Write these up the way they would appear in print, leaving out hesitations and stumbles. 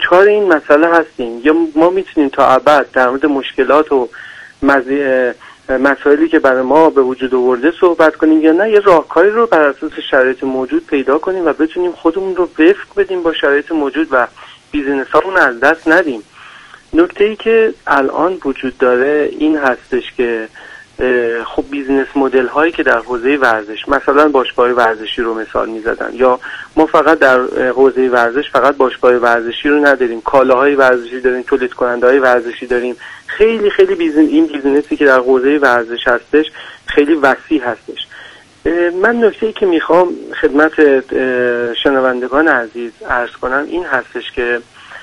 دوچار این مسئله هستیم یا ما میتونیم تا ابد در مورد مشکلات و مسائلی که برای ما به وجود آورده صحبت کنیم یا نه یه راهکاری رو بر اساس شرایط موجود پیدا کنیم و بتونیم خودمون رو وفق بدیم با شرایط موجود و بیزینسامون از دست ندیم. نکته‌ای که الان وجود داره این هستش که خب بیزینس مدل هایی که در حوزه ورزش، مثلا باشگاه ورزشی رو مثال میزدن، یا ما فقط در حوزه ورزش فقط باشگاه ورزشی رو نداریم، کالاهای ورزشی داریم، تولید کننده های ورزشی داریم، خیلی این بیزینسی که در حوزه ورزش هستش خیلی وسیع هستش. من نکته‌ای که میخوام خدمت شنوندگان عزیز عرض کنم این هستش که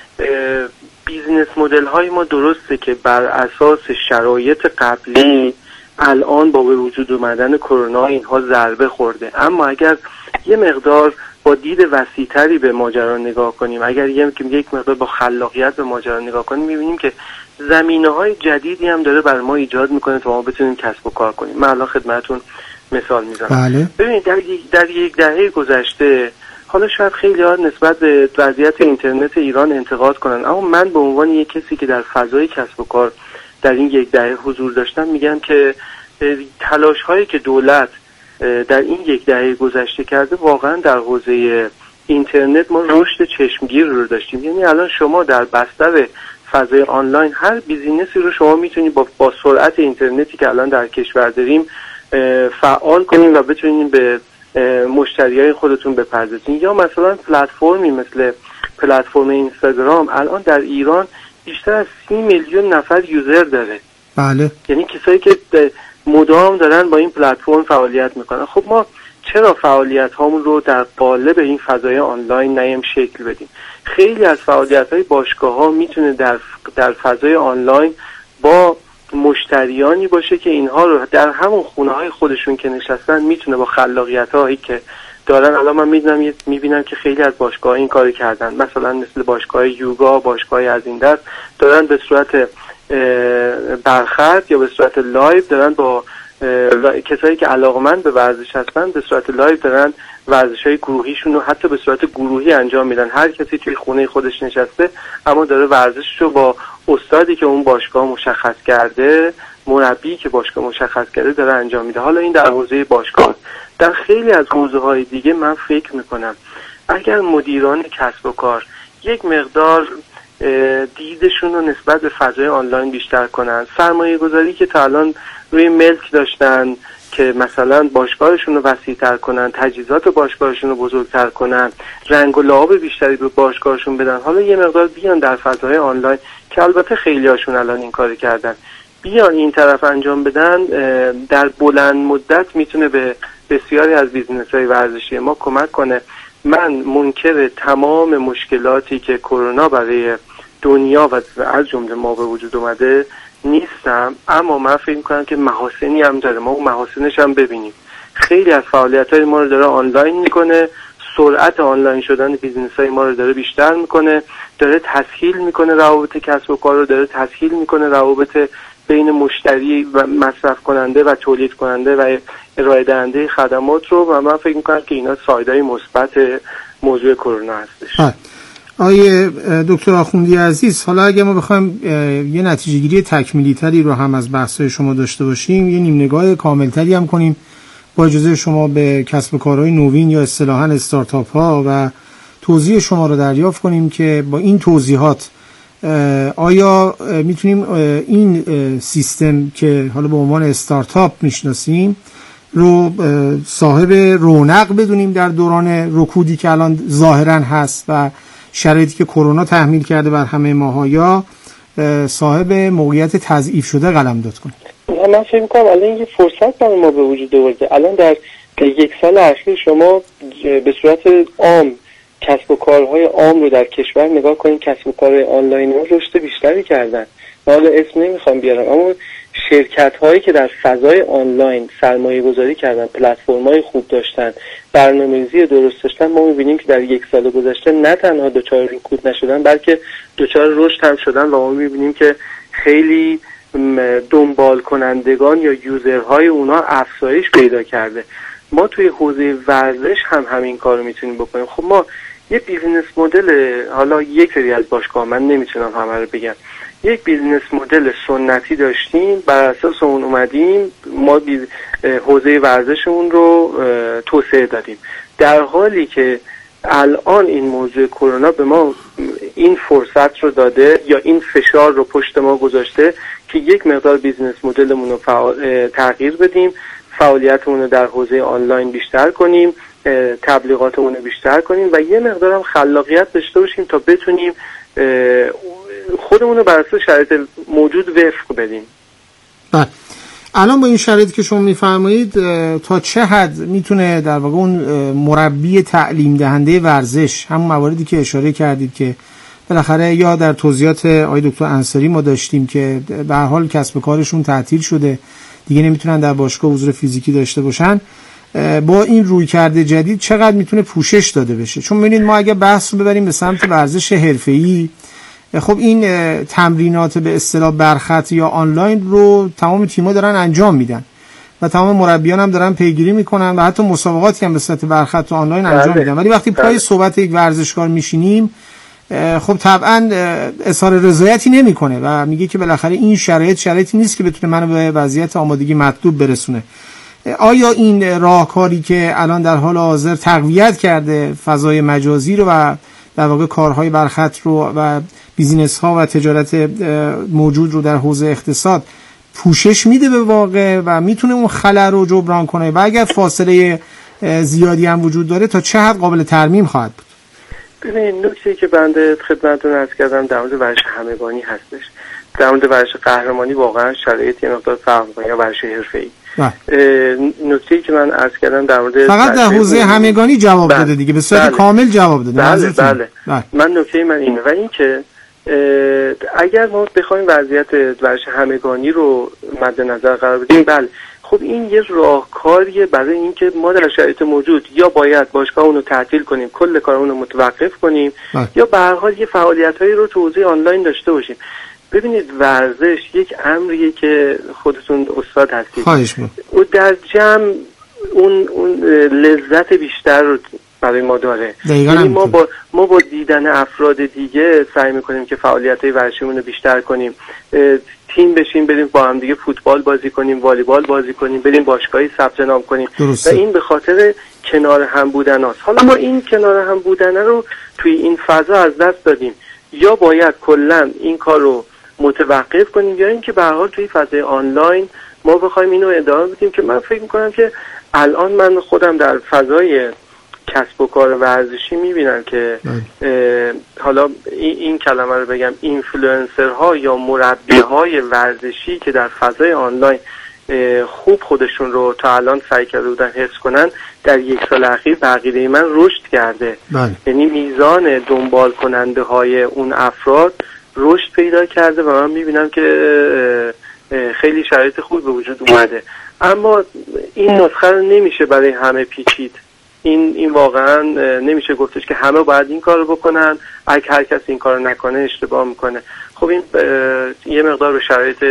بیزینس مدل های ما درسته که بر اساس شرایط قبلی الان با به وجود اومدن کرونا اینها ضربه خورده، اما اگر یه مقدار با دید وسیع‌تری به ماجرا نگاه کنیم، اگر یک مقدار با خلاقیت به ماجرا نگاه کنیم، می‌بینیم که زمینه‌های جدیدی هم داره برای ما ایجاد می‌کنه تا ما بتونیم کسب و کار کنیم. من الان خدمتتون مثال میزنم. بله. ببینید در یک دهه گذشته، حالا شاید خیلی‌ها نسبت به وضعیت اینترنت ایران انتقاد کنن، اما من به عنوان یک کسی که در فضای کسب و کار در این یک دهه حضور داشتم میگم که تلاش‌هایی که دولت در این یک دهه گذشته کرده واقعا در حوزه اینترنت ما رشد چشمگیر رو داشتیم. یعنی الان شما در بستر فضای آنلاین هر بیزینسی رو شما میتونید با سرعت اینترنتی که الان در کشور داریم فعال کنیم و بتونید به مشتریای خودتون بپردازین. یا مثلا پلتفرمی مثل پلتفرم اینستاگرام الان در ایران بیشتر از 30 میلیون نفر یوزر داره. بله. یعنی کسایی که مدام دارن با این پلتفرم فعالیت میکنن. خب ما چرا فعالیت هامون رو در قالب این فضای آنلاین نیم شکل بدیم؟ خیلی از فعالیت های باشگاه ها میتونه در فضای آنلاین با مشتریانی باشه که اینها رو در همون خونه های خودشون که نشستن میتونه با خلاقیت هایی که دارن، الان من میبینم که خیلی از باشگاه این کاری کردن، مثلا مثل باشگاه یوگا، باشگاه از این دست دارن به صورت برخط یا به صورت لایو دارن با کسایی که علاقمند به ورزش هستن به صورت لایو دارن ورزش‌های گروهیشون رو حتی به صورت گروهی انجام میدن. هر کسی توی خونه خودش نشسته اما داره ورزشش رو با استادی که اون باشگاه مشخص کرده، مربی که باشگاه مشخص کرده داره انجام میده. حالا این در حوزه باشگاه. در خیلی از حوزه‌های دیگه من فکر میکنم اگر مدیران کسب و کار یک مقدار دیدشون رو نسبت به فضای آنلاین بیشتر کنن، سرمایه گذاری که تا الان روی ملک داشتن که مثلا باشگاهشون رو وسیع‌تر کنن، تجهیزات باشگاهشون رو بزرگتر کنن، رنگ و لعاب بیشتری به باشگاهشون بدن، حالا یه مقدار بیان در فضای آنلاین که البته خیلی هاشون الان این کاری کردن، بیان این طرف انجام بدن، در بلند مدت میتونه به بسیاری از بیزنس‌های ورزشی ما کمک کنه. من منکر تمام مشکلاتی که کرونا برای دنیا و از جمله ما به وجود اومده نیستم، اما من فکر می‌کنم که محاسنی هم داره، ما اون محاسنش هم ببینیم. خیلی از فعالیت‌های ما رو داره آنلاین میکنه، سرعت آنلاین شدن بیزنس‌های ما رو داره بیشتر میکنه، داره تسهیل میکنه روابط کسب و کار رو، داره تسهیل میکنه روابط بین مشتری و مصرف کننده و تولید کننده و ارائه دهنده خدمات رو، و من فکر می‌کنم که اینا سایدهای مثبت موضوع کرونا هستش. آیه دکتر آخوندی عزیز، حالا اگه ما بخوایم یه نتیجه گیری تکمیلی تری رو هم از بحث‌های شما داشته باشیم، یه نیم نگاه کامل تری هم کنیم با اجازه شما به کسب و کارهای نوین یا اصطلاحاً استارتاپ ها و توضیح شما رو دریافت کنیم که با این توضیحات آیا میتونیم این سیستم که حالا به عنوان استارتاپ میشناسیم رو صاحب رونق بدونیم در دوران رکودی که الان ظاهراً هست و شرایطی که کرونا تحمیل کرده بر همه ماها، یا صاحب موقعیت تضعیف شده قلمداد کنیم؟ من فکر می‌کنم الان یه فرصت برای ما به وجود آورده. الان در یک سال اخیر شما به صورت عام کسب و کارهای عام رو در کشور نگاه کنید، کسب و کارهای آنلاین ها رشد بیشتری کردن. حالا اسم نمیخوام بیارم، اما شرکت هایی که در فضای آنلاین سرمایه گذاری کردن، پلتفرم های خوب داشتن، برنامه‌ریزی درست داشتن، ما میبینیم که در یک سال گذشته نه تنها دچار رکود نشدن بلکه دچار رشد هم شدن، و ما میبینیم که خیلی دنبال کنندگان یا یوزرهای اونا افزایش پیدا کرده. ما توی حوزه ورزش هم همین کارو میتونیم بکنیم. خب ما یه بیزینس مدل، حالا یک سری از باشگاه، من نمیتونم همه رو بگم، یک بیزینس مدل سنتی داشتیم، بر اساس اون اومدیم ما حوزه ورزشمون رو توسعه دادیم، در حالی که الان این موضوع کرونا به ما این فرصت رو داده یا این فشار رو پشت ما گذاشته که یک مقدار بیزینس مدلمون رو تغییر بدیم، فعالیتمون رو در حوزه آنلاین بیشتر کنیم، تبلیغاتمون رو بیشتر کنیم و یه مقدار هم خلاقیت داشته باشیم تا بتونیم خودمون رو بر اساس شرایط موجود وفق بدیم. بله. الان با این شرایطی که شما میفرمایید تا چه حد میتونه در واقع اون مربی تعلیم دهنده ورزش، همون مواردی که اشاره کردید که بالاخره یا در توضیحات آقای دکتر انصاری ما داشتیم که به هر حال کسب و کارشون تعطیل شده، دیگه نمیتونن در باشگاه حضور فیزیکی داشته باشن، با این رویکرد جدید چقدر میتونه پوشش داده بشه؟ چون ببینید ما اگه بحث رو ببریم به سمت ورزش حرفه‌ای، خب این تمرینات به اصطلاح برخط یا آنلاین رو تمام تیم‌ها دارن انجام میدن و تمام مربیان هم دارن پیگیری میکنن و حتی مسابقاتی هم به صورت برخط و آنلاین انجام میدن، ولی وقتی پای صحبت یک ورزشکار میشینیم خب طبعا اظهار رضایتی نمیکنه و میگه که بالاخره این شرایطی نیست که بتونه منو به وضعیت آمادگی مطلوب برسونه. آیا این راهکاری که الان در حال حاضر تقویت کرده فضای مجازی رو و در واقع کارهای برخط رو و بیزینس ها و تجارت موجود رو در حوزه اقتصاد پوشش میده به واقع و میتونه اون خلأ رو جبران کنه و اگر فاصله زیادی هم وجود داره تا چه حد قابل ترمیم خواهد بود؟ ببینید نکته‌ای که بنده خدمتتون عرض کردم در مورد ورزش همگانی هستش. در مورد ورزش قهرمانی واقعا شرایط یه مقدار فرق می‌کنه یا ورزش حرفه‌ای. نکته‌ای که من عرض کردم در مورد فقط در حوزه همگانی جواب داده دیگه، به صورت کامل جواب داده. بله. من نکته من اینه و این که اگر ما بخوایم وضعیت ورزش همگانی رو مد نظر قرار بدیم، بله خب این یه راهکاریه برای اینکه ما در شرایط موجود یا باید باشگاهمون رو تعطیل کنیم، کل کارمون رو متوقف کنیم یا به هر حال یه فعالیتایی رو تو حوزه آنلاین داشته باشیم. ببینید ورزش یک امریه که خودتون استاد هستید، او در جمع اون لذت بیشتر رو برای ما داره. یعنی ما با دیدن افراد دیگه سعی میکنیم که فعالیت‌های ورزشیمون رو بیشتر کنیم، تیم بشیم، بریم با هم دیگه فوتبال بازی کنیم، والیبال بازی کنیم، بریم باشگاهی ثبت نام کنیم و این به خاطر کنار هم بودن هاست. حالا ما این کنار هم بودن رو توی این فضا از دست دادیم، یا باید کلا این کار رو متوقف کنیم یا اینکه به هر حال توی فضای آنلاین ما بخوایم اینو ادامه بدیم که من فکر میکنم که الان من خودم در فضای کسب و کار ورزشی میبینم که حالا این کلمه رو بگم، اینفلوئنسرها یا مربیهای ورزشی که در فضای آنلاین خوب خودشون رو تا الان سعی کرده بودن حفظ کنن، در یک سال اخیر به عقیده من رشد کرده. یعنی میزان دنبال کننده های اون افراد رشد پیدا کرده و من میبینم که خیلی شرایط خوب به وجود اومده. اما این نسخه رو نمیشه برای همه پیچید. این واقعا نمیشه گفتش که همه باید این کار رو بکنن، اگه هر کس این کار رو نکنه اشتباه میکنه. خب این یه مقدار به شرایط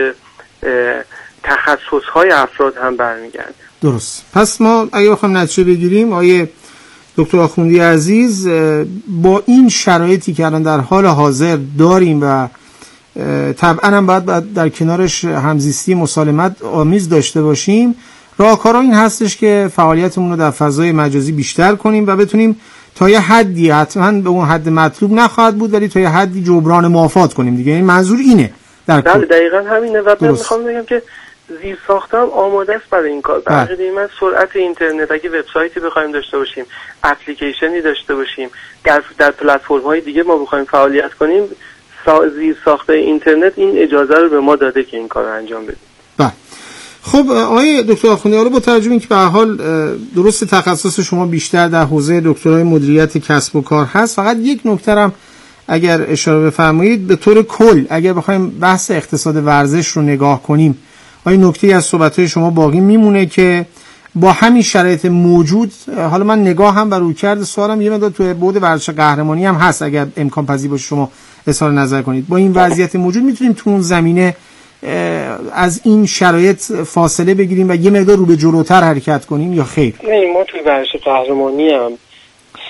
تخصص‌های افراد هم برمیگرده. درست. پس ما اگه بخوایم نتیجه بگیریم، آیه دکتر آخوندی عزیز، با این شرایطی که الان در حال حاضر داریم و طبعا هم باید در کنارش همزیستی مسالمت آمیز داشته باشیم، راهکار این هستش که فعالیتمون رو در فضای مجازی بیشتر کنیم و بتونیم تا یه حدی، حتما به اون حد مطلوب نخواهد بود ولی تا یه حدی جبران مافات کنیم دیگه. این منظور اینه در کل. دقیقاً همینه و من میخوام بگم که زیر ساختم آماده است برای این کار. بقیه من سرعت اینترنت، اگه وبسایتی بخوایم داشته باشیم، اپلیکیشنی داشته باشیم، در پلتفرم‌های دیگه ما بخوایم فعالیت کنیم، زیر ساخته اینترنت این اجازه رو به ما داده که این کار رو انجام بدیم. خب آقای دکتر آخوندی، حالا با توجه به اینکه به هر حال درست تخصص شما بیشتر در حوزه دکترای مدیریت کسب و کار هست، فقط یک نکته هم اگر اشاره بفرمایید، به طور کل اگر بخوایم بحث اقتصاد ورزش رو نگاه کنیم، آیا نکته‌ای از صحبت‌های شما باقی میمونه که با همین شرایط موجود، حالا من نگاه هم بر رویکرد سوالم یه مقدار توی بعد ورزش قهرمانی هم هست، اگر امکان پذیر باشه شما اظهار نظر کنید، با این وضعیت موجود میتونیم تو اون زمینه از این شرایط فاصله بگیریم و یه مقدار رو به جلوتر حرکت کنیم یا خیر؟ نه، ما توی ورزش قهرمانی هم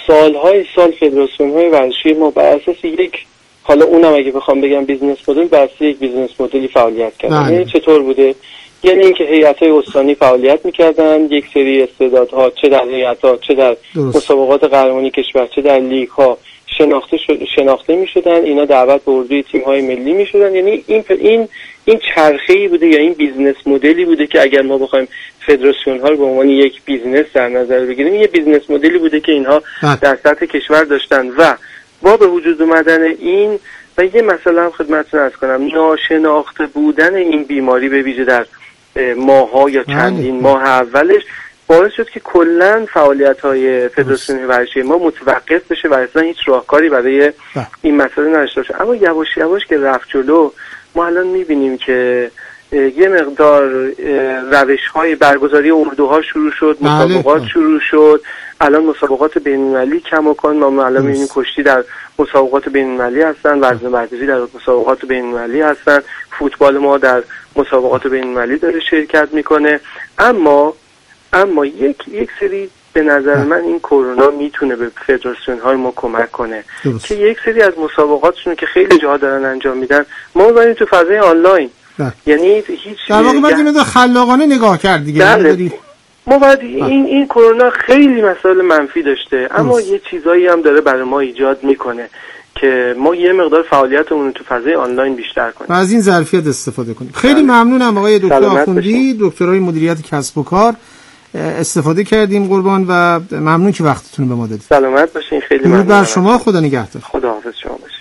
سالهای سال فدراسیون‌های ورزشی ما بر اساس یک، حالا اونم اگه بخوام بگم بیزنس مدل، بر اساس یک بیزنس مدلی فعالیت کردن. یعنی چطور بوده؟ یعنی اینکه هیئت‌های استانی فعالیت می‌کردن، یک سری استعدادها چه در هیئت‌ها چه در مسابقات قهرمانی کشور چه در لیگ‌ها شناخته می‌شدن، اینا دعوت به اردوی تیم‌های ملی می‌شدن. یعنی این چرخه‌ای بوده یا این بیزنس مدلی بوده که اگر ما بخوایم فدراسیون‌ها رو به عنوان یک بیزنس در نظر بگیریم، یه بیزنس مدلی بوده که اینها در سطح کشور داشتن و با به وجود اومدن این و یه مسئله هم خدمتتون عرض کنم، ناشناخته بودن این بیماری به ویژه در ماه‌ها یا چندین ماه اولش باعث شد که کلاً فعالیت‌های فدراسیون ورزشی ما متوقف بشه و اصلا هیچ راهکاری برای این مسئله نداشته باشه. اما یواش یواش که رفت جلو، ما الان می‌بینیم که یه مقدار روش‌های برگزاری اردوها شروع شد، مسابقات شروع شد. الان مسابقات بین‌المللی کماکان ما الان می‌بینیم کشتی در مسابقات بین‌المللی هستن، وزنه‌برداری در مسابقات بین‌المللی هستن، فوتبال ما در مسابقات بین‌المللی داره شرکت میکنه. اما یک سری به نظر من این کرونا میتونه به فدراسیون های ما کمک کنه که یک سری از مسابقاتشون که خیلی جاها دارن انجام میدن ما بریم تو فضای آنلاین. یعنی هیچ در واقع باید اینو خلاقانه نگاه کرد دیگه. ما باید این کرونا خیلی مسائل منفی داشته، اما یه چیزایی هم داره برای ما ایجاد میکنه که ما یه مقدار فعالیتمون رو تو فضای آنلاین بیشتر کنیم و از این ظرفیت استفاده کنیم. خیلی ممنونم آقای دکتر آخوندی، دکترای مدیریت کسب و کار. استفاده کردیم قربان و ممنون که وقتتون رو به ما دادید. سلامت باشین. خیلی ممنون. بر شما. خدا نگهدار. خدا حافظ شما باشین.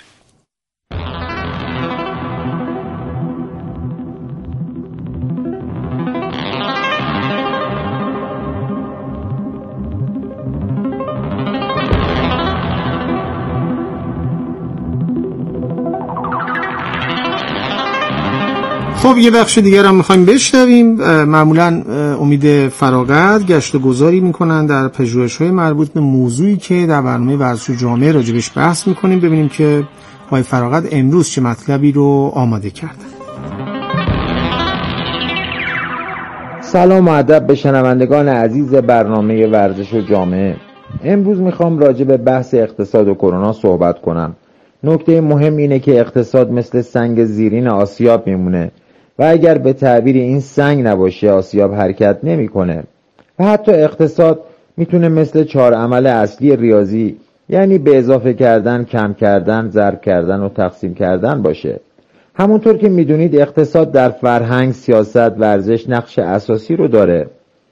خب یه بخش دیگر هم میخوایم بشنویم. معمولا امید فراغت گشت و گذاری میکنن در پژوهش‌های مربوط به موضوعی که در برنامه ورزش جامعه راجبش بحث میکنیم. ببینیم که آقای فراغت امروز چه مطلبی رو آماده کردن. سلام و ادب به شنوندگان عزیز برنامه ورزش و جامعه. امروز میخوام راجع به بحث اقتصاد و کرونا صحبت کنم. نکته مهم اینه که اقتصاد مثل سنگ زیرین آسیاب میمونه و اگر به تعبیر این سنگ نباشه آسیاب حرکت نمیکنه. و حتی اقتصاد میتونه مثل 4 عمل اصلی ریاضی، یعنی به اضافه کردن، کم کردن، ضرب کردن و تقسیم کردن باشه. همونطور که میدونید اقتصاد در فرهنگ، سیاست، ورزش نقش اساسی رو داره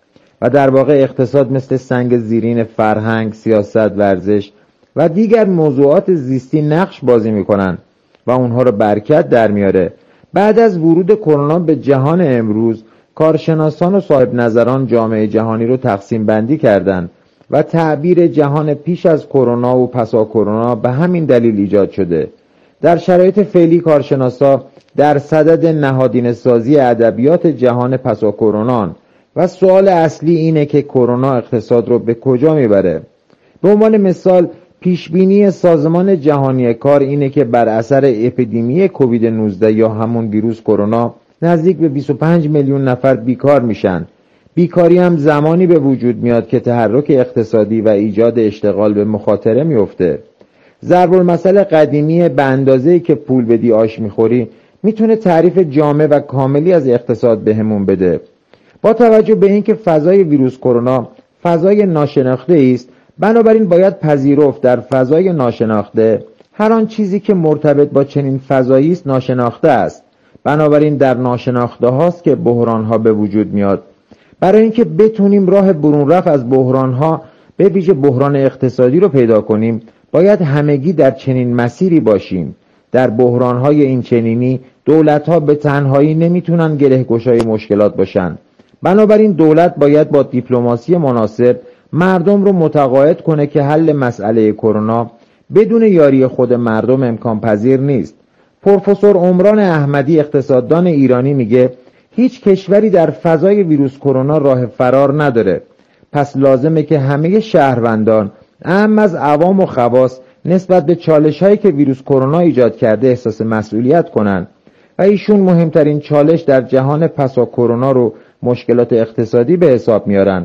و در واقع اقتصاد مثل سنگ زیرین فرهنگ، سیاست، ورزش و دیگر موضوعات زیستی نقش بازی میکنن و اونها رو برکت در میاره. بعد از ورود کرونا به جهان امروز، کارشناسان و صاحب نظران جامعه جهانی رو تقسیم بندی کردند و تعبیر جهان پیش از کرونا و پسا کرونا به همین دلیل ایجاد شده. در شرایط فعلی کارشناسا در صدد نهادینه سازی ادبیات جهان پسا کرونا و سوال اصلی اینه که کرونا اقتصاد رو به کجا میبره. به عنوان مثال پیشبینی سازمان جهانی کار اینه که بر اثر اپیدمی کووید 19 یا همون ویروس کرونا نزدیک به 25 میلیون نفر بیکار میشن. بیکاری هم زمانی به وجود میاد که تحرک اقتصادی و ایجاد اشتغال به مخاطره میفته. ضرب المثل قدیمی به اندازه‌ای که پول بدی آش میخوری میتونه تعریف جامع و کاملی از اقتصاد بهمون بده. با توجه به اینکه فضای ویروس کرونا فضای ناشناخته است، بنابراین باید پذیرفت در فضای ناشناخته هر آن چیزی که مرتبط با چنین فضایی است ناشناخته است. بنابراین در ناشناخته هاست که بحران ها به وجود میاد. برای اینکه بتونیم راه برون رفت از بحران ها، به ویژه بحران اقتصادی رو پیدا کنیم، باید همگی در چنین مسیری باشیم. در بحران های این چنینی دولت ها به تنهایی نمیتونن گره گشای مشکلات باشن. بنابراین دولت باید با دیپلماسی مناسب مردم رو متقاعد کنه که حل مسئله کرونا بدون یاری خود مردم امکان پذیر نیست. پروفسور عمران احمدی اقتصاددان ایرانی میگه هیچ کشوری در فضای ویروس کرونا راه فرار نداره. پس لازمه که همه شهروندان، اهم از عوام و خواص، نسبت به چالش‌هایی که ویروس کرونا ایجاد کرده احساس مسئولیت کنن و ایشون مهمترین چالش در جهان پسا کرونا رو مشکلات اقتصادی به حساب میارن.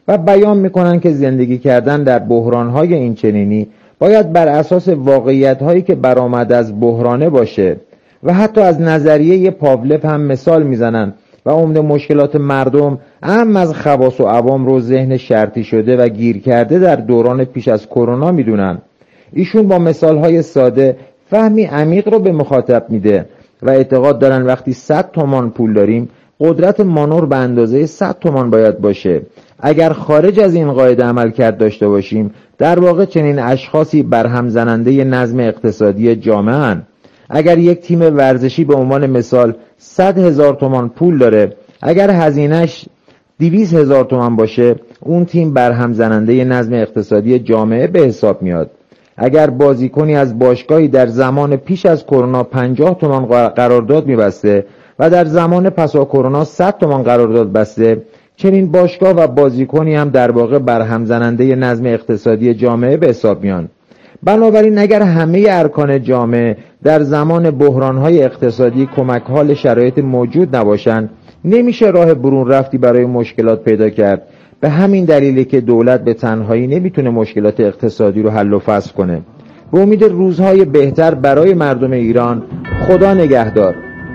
و بیان میکنن که زندگی کردن در بحرانهای این چنینی باید بر اساس واقعیت‌هایی که برآمده از بحرانه باشه و حتی از نظریه پاولف هم مثال میزنن و عمده مشکلات مردم اهم از خواص و عوام رو ذهن شرطی شده و گیر کرده در دوران پیش از کرونا میدونن. ایشون با مثالهای ساده فهمی عمیق رو به مخاطب میده و اعتقاد دارن وقتی 100 تومان پول داریم قدرت مانور به اندازه 100 تومان باید باشه. اگر خارج از این قاعده عمل کرد داشته باشیم در واقع چنین اشخاصی برهم زننده نظم اقتصادی جامعه هن. اگر یک تیم ورزشی به عنوان مثال 100,000 تومان پول داره، اگر هزینهش 200,000 تومان باشه اون تیم برهم زننده نظم اقتصادی جامعه به حساب میاد. اگر بازیکنی از باشگاهی در زمان پیش از کرونا 50 تومان قرارداد میبسته و در زمان پسا کرونا 100 تومان قرارداد بسته، چنین باشگاه و بازیکنی هم در واقع برهم زننده نظم اقتصادی جامعه به حساب میان. بنابراین اگر همه ارکان جامعه در زمان بحرانهای اقتصادی کمک حال شرایط موجود نباشند، نمیشه راه برون رفتی برای مشکلات پیدا کرد. به همین دلیله که دولت به تنهایی نمیتونه مشکلات اقتصادی رو حل و فصل کنه. به امید روزهای بهتر برای مردم ایران. خدا نگهدار.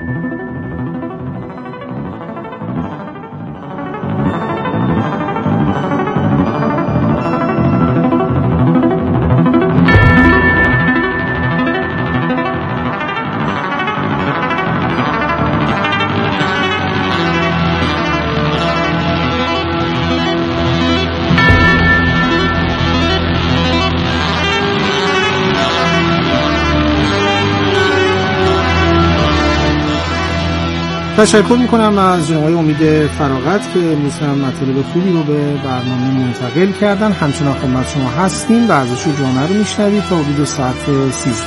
تشکر میکنم از جناب امید فراغت که امروز هم مطالب خوبی رو به برنامه منتقل کردن. همچنان خدمت شما هستیم. ورزش جامعه رو میشنوید تا حدود ساعت 13.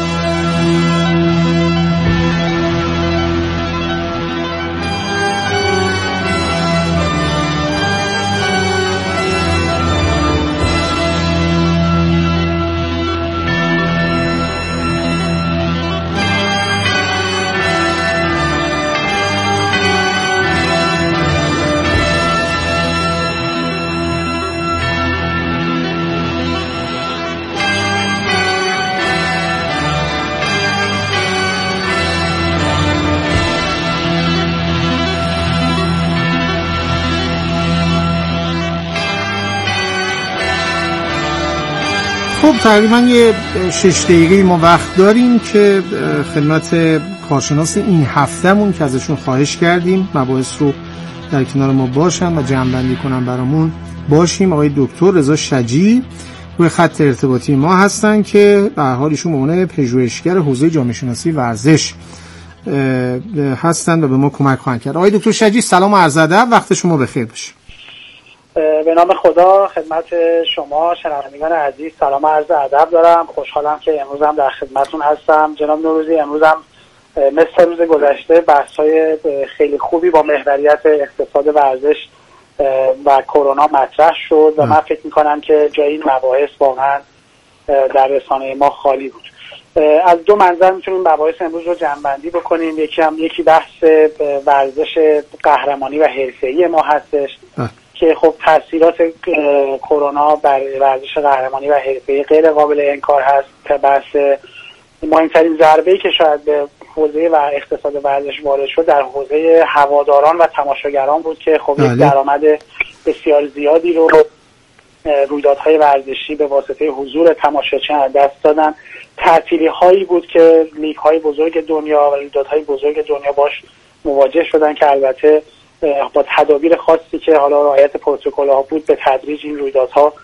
خب تقریبا یه 6 دقیقه ما وقت داریم که خدمت کارشناس این هفتهمون که ازشون خواهش کردیم مباحث رو در کنار ما باشن و جمع‌بندی کنن برامون باشیم. آقای دکتر رضا شجی روی خط ارتباطی ما هستن که به هر حال ایشون به عنوان پژوهشگر حوزه جامعه شناسی ورزش هستن و به ما کمک خواهند کرد. آقای دکتر شجی سلام و عرض ادب، وقت شما بخیر باشه. به نام خدا خدمت شما شنوندگان عزیز سلام و عرض ادب دارم. خوشحالم که امروز هم در خدمتتون هستم. جناب نوروزی، امروز هم مثل روز گذشته بحث‌های خیلی خوبی با محوریت اقتصاد ورزش و کرونا مطرح شد و من فکر می‌کنم که جای این مباحث واقعا در رسانه ما خالی بود. از دو منظر میتونیم مباحث امروز رو جمع‌بندی بکنیم. یکی بحث ورزش قهرمانی و حرفه‌ای ما هستش که خب تاثیرات کرونا بر ورزش قهرمانی و حرفه‌ای غیر قابل انکار هست. که بحث مهمترین ضربه‌ای که شاید به حوزه و اقتصاد ورزش وارد شد در حوزه هواداران و تماشاگران بود که خب یک درآمد بسیار زیادی رو رویدادهای ورزشی به واسطه حضور تماشاچیان از دست دادن. تعطیلی هایی بود که لیگ های بزرگ دنیا و رویدادهای بزرگ دنیا باش مواجه شدن که البته با تدابیر خاصی که حالا رعایت پروتکل‌ها بود به تدریج این رویدادها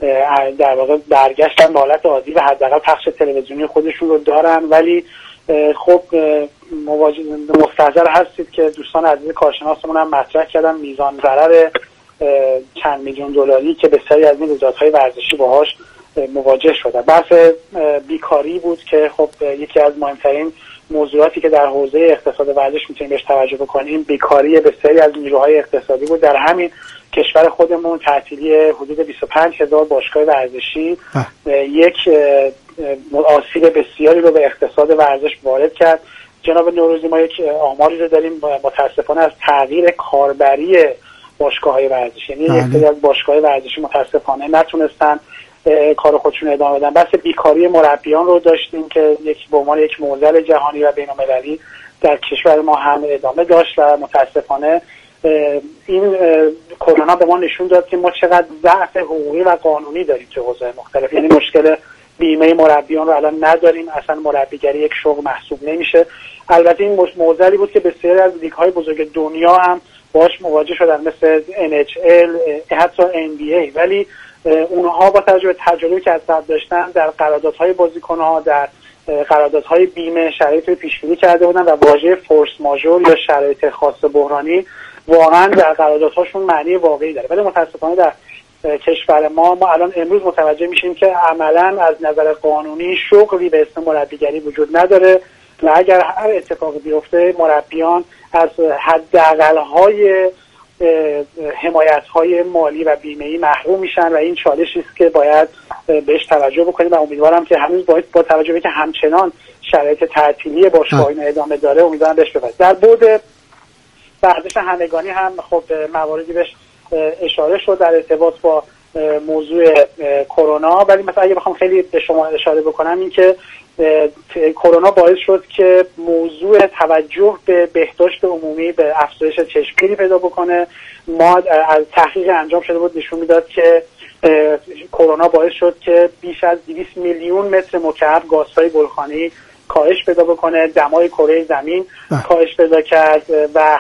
در واقع برگشتن به حالت عادی و حداقل پخش تلویزیونی خودشون رو دارن. ولی خب مستحضر هستید که دوستان عزیز کارشناسمون هم مطرح کردن میزان ضرر چند میلیون دلاری که بسیاری از این رویدادهای ورزشی باهاش مواجه شدن. بحث بیکاری بود که خب یکی از مهمترین موضوعاتی که در حوزه اقتصاد ورزش میتونیم بهش توجه بکنیم بیکاری بسیاری از نیروهای اقتصادی بود. در همین کشور خودمون تعطیلی حدود 25,000 باشگاه ورزشی یک آسیب بسیاری رو به اقتصاد ورزش وارد کرد. جناب نوروزی، ما یک آماری رو داریم متاسفانه از تغییر کاربری باشگاه‌های ورزشی. یعنی یکی از باشگاه‌های ورزشی متاسفانه نتونستن کار خودشون ادامه بدن. بحث بیکاری مربیان رو داشتیم که به عنوان یک معضل جهانی و بین‌المللی در کشور ما هم ادامه داشت و متاسفانه این کرونا به ما نشون داد که ما چقدر ضعف حقوقی و قانونی داریم تو حوزه‌های مختلف. یعنی مشکل بیمه مربیان رو الان نداریم، اصلا مربیگری یک شغل محسوب نمیشه. البته این معضلی بود که بسیاری از لیگ‌های بزرگ دنیا هم باهاش مواجه شدن، مثل NHL، حتی NBA، ولی اونها با توجه به تجربه‌ای که از قبل داشتن در قراردادهای بازیکن‌ها، در قراردادهای بیمه شرایط رو پیش‌بینی کرده بودن و واژه فورس ماژور یا شرایط خاص بحرانی واقعا در قراردادهاشون معنی واقعی داره. ولی متاسفانه در کشور ما الان امروز متوجه میشیم که عملاً از نظر قانونی شغلی به اسم مربیگری وجود نداره و اگر هر اتفاقی بیفته مربیان از حداقل‌های حمایت‌های مالی و بیمه‌ای محروم میشن و این چالشی است که باید بهش توجه بکنیم و امیدوارم که هنوز با توجه به که همچنان شرایط تعطیلی باشگاه‌ها ادامه داره امیدوارم بهش بپذیریم. در بعد ورزش همگانی هم خب مواردی بهش اشاره شد در ارتباط با موضوع کرونا، ولی مثلا اگه بخوام خیلی به شما اشاره بکنم این که کرونا باعث شد که موضوع توجه به بهداشت عمومی به افزایش چشمگیری پیدا بکنه. ما از تحقیق انجام شده بود نشون میداد که کرونا باعث شد که بیش از 200 میلیون متر مکعب گازهای گلخانه‌ای کاهش پیدا بکنه، دمای کره زمین کاهش پیدا کرد و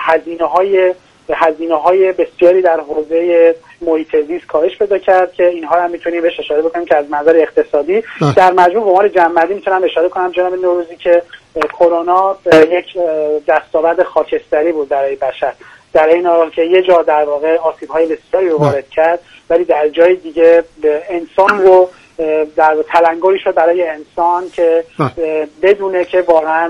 هزینه‌های بسیاری در حوزه محیط زیست کاهش پیدا کرد که اینها هم میتونیم بهش اشاره بکنیم که از منظر اقتصادی در مجموع به عنوان جمع‌بندی میتونم اشاره کنم جناب نوروزی که کرونا یک دستاورد خاکستری بود برای بشر، در این حال که یه جا در واقع آسیب‌های بسیاری رو وارد کرد ولی در جای دیگه انسان رو در تلنگری شد برای انسان که بدونه که واقعا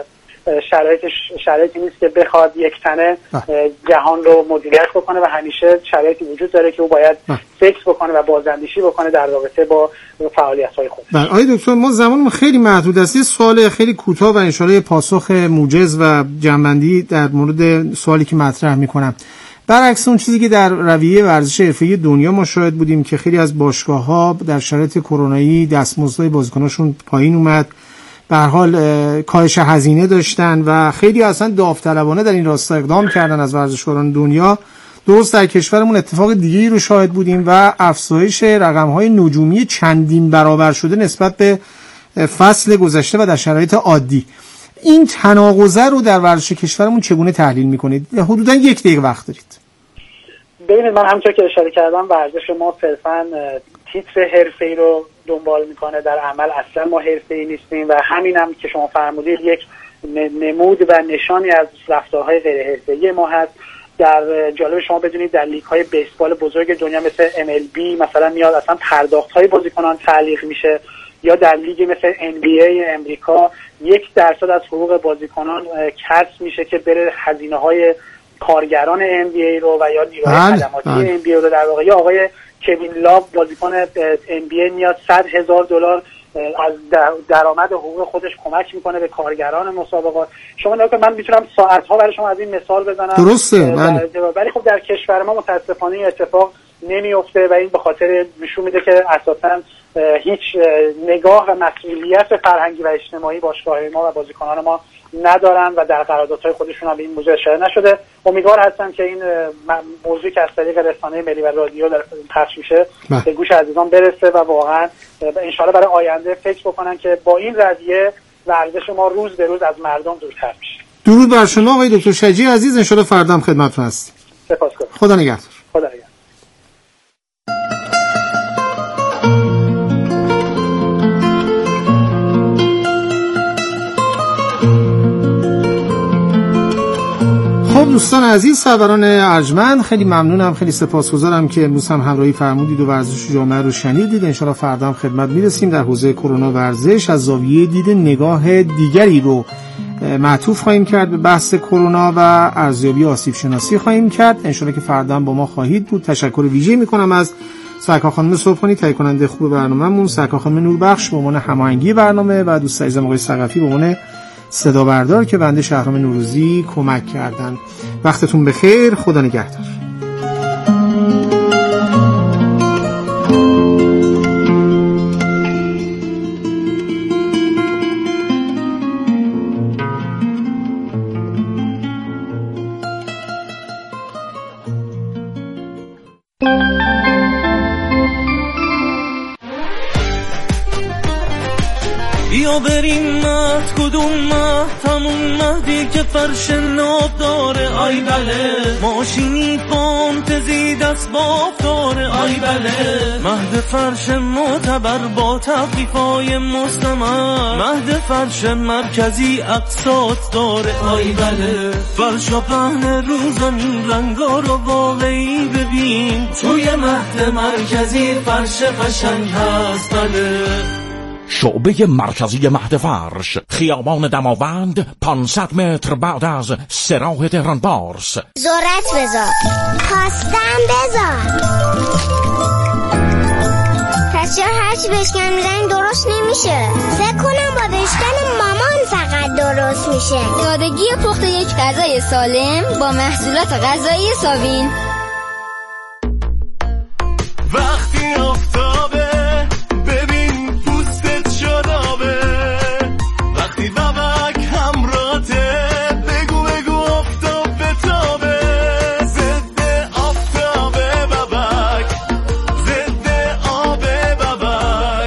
شرایطی نیست که بخواد یک تنه جهان رو مدیریت بکنه و همیشه شرایطی وجود داره که او باید فکر بکنه و بازاندیشی بکنه در رابطه با فعالیت‌های خود. بله آقای دکتر ما زمانمون خیلی محدود است. یه سوال خیلی کوتاه و ان شاءالله پاسخ موجز و جنبندی در مورد سوالی که مطرح می‌کنم. برعکس اون چیزی که در رویه ورزش حرفه‌ای دنیا ما شاهد بودیم که خیلی از باشگاه‌ها در شرایط کرونایی دستمزدهای بازیکناشون پایین اومد، به هر حال کاهش هزینه داشتن و خیلی اصلا داوطلبانه در این راستا اقدام کردن از ورزشکاران دنیا. درست در کشورمون اتفاق دیگه‌ای رو شاهد بودیم و افزایش رقم‌های نجومی چندین برابر شده نسبت به فصل گذشته و در شرایط عادی. این تناقض رو در ورزش کشورمون چگونه تحلیل می‌کنید؟ حدوداً 1 دقیقه وقت دارید. ببینید من همونطور که اشاره کردم ورزش ما صرفاً تیتر حرفه‌ای رو دنبال میکنه، در عمل اصلا ما حرفه‌ای نیستیم و همین هم که شما فرمودید یک نمود و نشانی از رفتارهای غیر حرفه‌ای ما هست. در جالب شما بدونید در لیگ‌های بیسبال بزرگ دنیا مثل MLB مثلا میاد اصلا پرداخت‌های بازیکنان تعلیق میشه، یا در لیگ مثل NBA امریکا 1% از حقوق بازیکنان کسب میشه که بره هزینه‌های کارگران NBA رو و یا نیروهای خدماتی NBA رو در واقع. یا آقای کوین لاو بازیکن NBA میاد $100,000 از درآمد حقوق خودش کمک میکنه به کارگران مسابقات. شما نگاه کنید من میتونم ساعت‌ها برای شما از این مثال بزنم. درسته ولی خب در کشور ما متاسفانه این اتفاق نمیفته و این به خاطر نشون میده که اساساً هیچ نگاه و مسئولیت فرهنگی و اجتماعی باشگاه‌های ما و بازیکنان ما ندارن و در قراردادهای خودشون هم به این موضوع اشاره نشده. امیدوار هستم که این موضوعی که از طریق رسانه ملی و رادیو در پخش میشه به گوش عزیزان برسه و واقعا ان شاءالله برای آینده فکر بکنن که با این رویه ورزش ما روز به روز از مردم دورتر میشه. درود بر شما آقای دکتر شجیع عزیز، ان شاءالله فردا هم خدمتتون هستیم. سپاسگزارم. خدا نگهدار. خدا نگهدار. خب دوستان عزیز، سروران ارجمند، خیلی ممنونم، خیلی سپاسگزارم که امروز هم همراهی فرمودید و ورزش جامعه رو شنیدید. ان شاءالله فردا هم خدمت میرسیم در حوزه کرونا ورزش از زاویه دید نگاه دیگری رو معطوف خواهیم کرد به بحث کرونا و ارزیابی آسیب شناسی خواهیم کرد. ان شاءالله که فردا هم با ما خواهید بود. تشکر ویژه‌ای میکنم از سرکار خانم صبحانی تهیه کننده خوب برنامه‌مون، سرکار خانم نوربخش به عنوان هماهنگی برنامه و دوست عزیزم آقای ثقفی به عنوان صدا بردار که بنده شهرام نوروزی کمک کردن. وقتتون بخیر، خدا نگهدار. همون مهدی که فرش ناب داره، آی بله. ماشینی فانتزی دست باف داره، آی بله. مهد فرش معتبر با تخفیفای مستمر، مهد فرش مرکزی اقساط داره، آی بله. فرش و پهن روزنی رنگا رو واقعی ببین، توی مهد مرکزی فرش قشنگ هست، بله. شعبه مرکزی مهد فرش، خیابان دماوند، 500 متر بعد از سراح تهران پارس. ذرت بذار، خواستم بذار. پس چرا هرچی بشکن میزنی درست نمیشه؟ فکر کنم با بشکن مامان فقط درست میشه. سادگی پخت یک غذای سالم با محصولات غذایی ساوین. وقتی آفتابه ببین پوستت شادابه، وقتی بابک همراته بگو آفتاب بتابه. ضد آفتابه بابک، ضد آب بابک،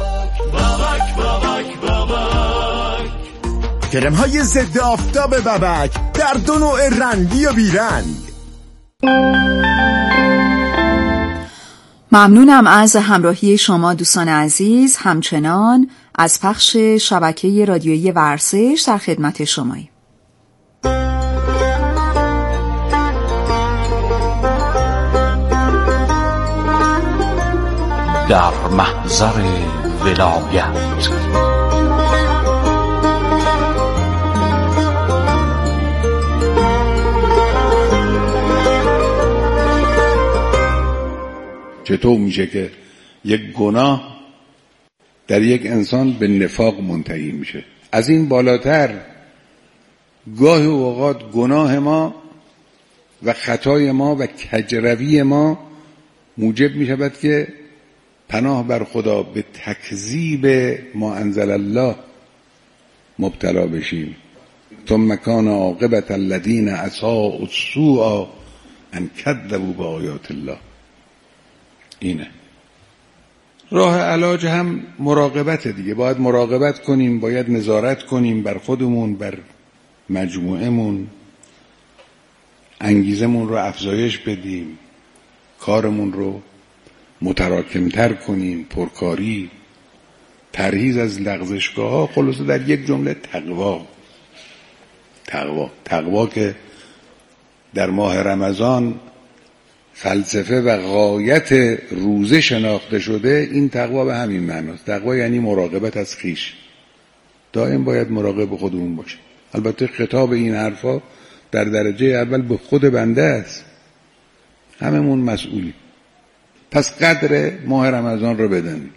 بابک. کرم‌های ضد آفتاب بابک در 2 نوع رنگی و بیرنگ. ممنونم از همراهی شما دوستان عزیز. همچنان از پخش شبکه رادیویی ورزش در خدمت شماییم. در محضر ولایت چطور میشه که یک گناه در یک انسان به نفاق منتهی میشه؟ از این بالاتر گاهی اوقات گناه ما و خطای ما و کجروی ما موجب میشود که پناه بر خدا به تکذیب ما انزل الله مبتلا بشیم. ثم کان عاقبة الذین اساءوا السوء ان کذبوا بآیات الله. اینه راه علاج. هم مراقبت دیگه، باید مراقبت کنیم، باید نظارت کنیم بر خودمون، بر مجموعهمون، انگیزمون رو افزایش بدیم، کارمون رو متراکمتر کنیم، پرکاری، پرهیز از لغزشگاه ها، خلاصه در یک جمله تقوا که در ماه رمضان فلسفه و غایت روزه شناخته شده. این تقوا به همین معناست. تقوا یعنی مراقبت از خویش. دائم باید مراقب خودمون باشیم. البته خطاب این حرفا در درجه اول به خود بنده است. هممون مسئولیم. پس قدر ماه رمضان رو بدانیم.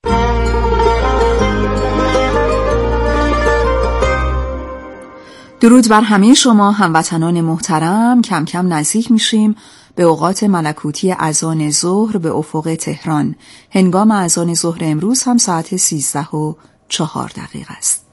درود بر همه شما هموطنان محترم. کم کم نزدیک میشیم به اوقات ملکوتی اذان ظهر به افق تهران. هنگام اذان ظهر امروز هم ساعت 13:04 است.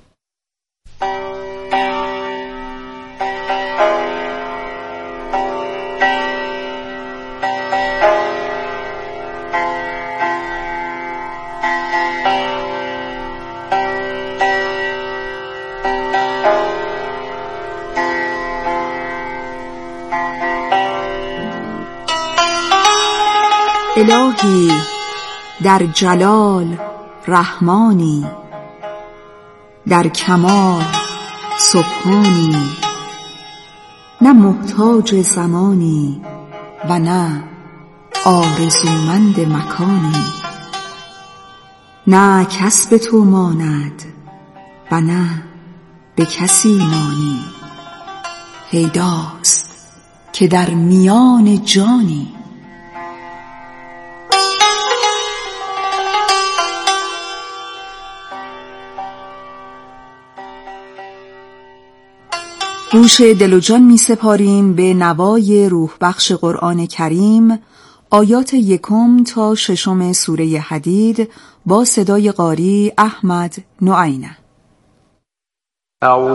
الهی در جلال رحمانی، در کمال سبحانی، نه محتاج زمانی و نه آرزومند مکانی، نه کس به تو ماند و نه به کسی مانی، پیداست که در میان جانی. گوش دل و جان می سپاریم به نوای روح بخش قرآن کریم، آیات 1 تا 6 سوره حدید با صدای قاری احمد نعینه.